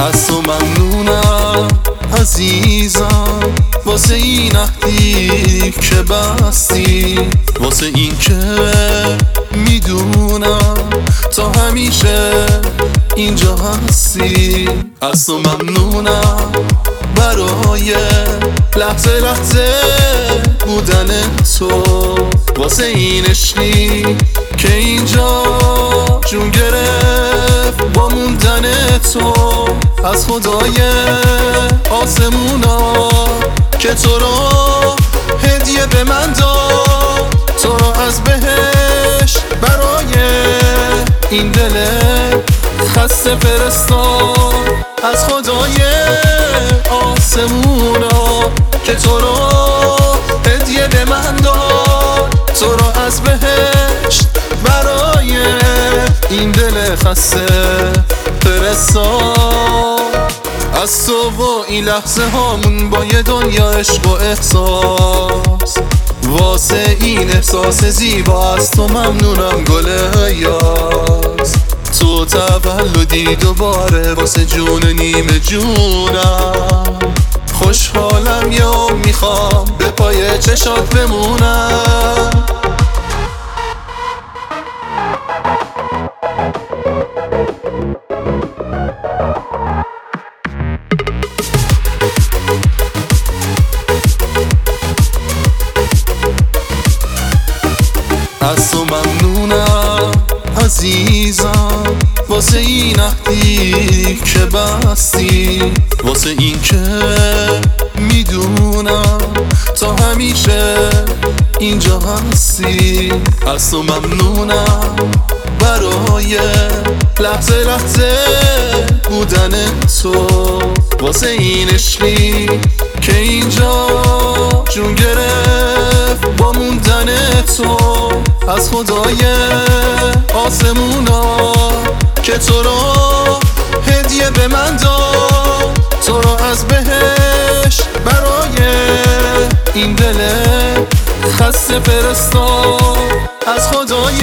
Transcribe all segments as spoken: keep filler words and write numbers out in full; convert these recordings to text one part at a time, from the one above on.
از تو ممنونم عزیزم، واسه این عهدی که بستی، واسه این که میدونم تا همیشه اینجا هستی. از تو ممنونم برای لحظه لحظه بودن تو، واسه این عشقی که اینجا جون گرفت با موندن تو. از خدای آسمونا که تو رو هدیه به من داد، تو رو از بهش برای این دل خسته فرستاد. از خدای آسمونا که تو رو هدیه به من داد، تو رو از بهش برای این دل خسته فرستاد. از تو و این لحظه هامون با یه دنیا عشق و احساس، واسه این احساس زیبا از تو ممنونم گل یاس. تو تولدی دوباره واسه جون نیمه جونم، خوشحالم یا میخوام به پای چشات بمونم. از تو ممنونم عزیزم، واسه این عهدی که بستی، واسه این که میدونم تا همیشه اینجا هستی. از تو ممنونم برای لحظه لحظه بودن تو، واسه این عشقی که اینجا جون گرفت با موندن تو. از خدای آسمونا که تو رو هدیه به من داد، تو رو از بهش برای این دل خسته فرستاد. از خدای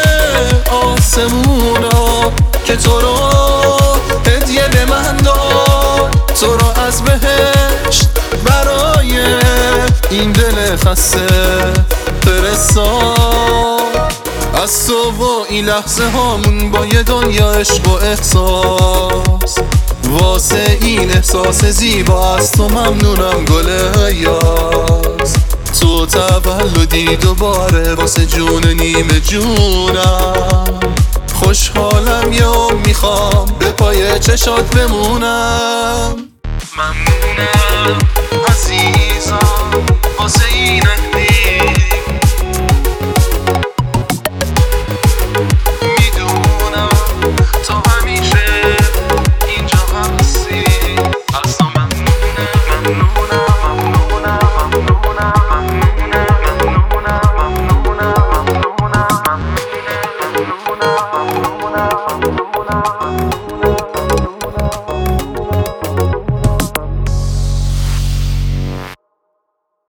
آسمونا که تو رو هدیه به من داد، تو رو از بهش برای این دل خسته فرستاد. از تو و این لحظه هامون با یه دنیا عشق و احساس، واسه این احساس زیبا از تو ممنونم گل یاس. تو تولدی دوباره واسه جون نیمه جونم، خوشحالم یا میخوام به پای چشات بمونم. ممنونم عزیزم واسه این